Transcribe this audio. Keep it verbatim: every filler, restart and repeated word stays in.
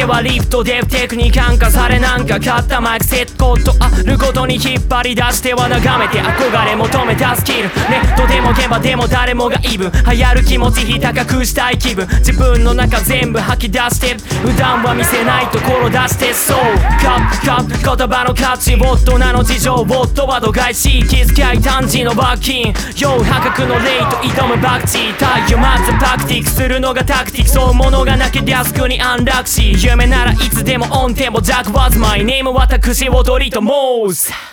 けはリフトでテクニカン化されなんか買ったマイクセットことあるごとに引っ張り出しては眺めて憧れ求めたスキルネットでも現場でも誰もがイブ流行る気持ちひ高くしたい気分自分の中全部吐き出して普段は見せないところ出してそうカッカッ言葉の価値大人の事情夫は度外視気遣い短時の罰金要破格のレイと挑むバクチ太陽まずパクティックするのがタクティックそう物がなきゃデスクに安楽し夢ならいつでもオンテンポジャックワズマイネーム私踊りと申す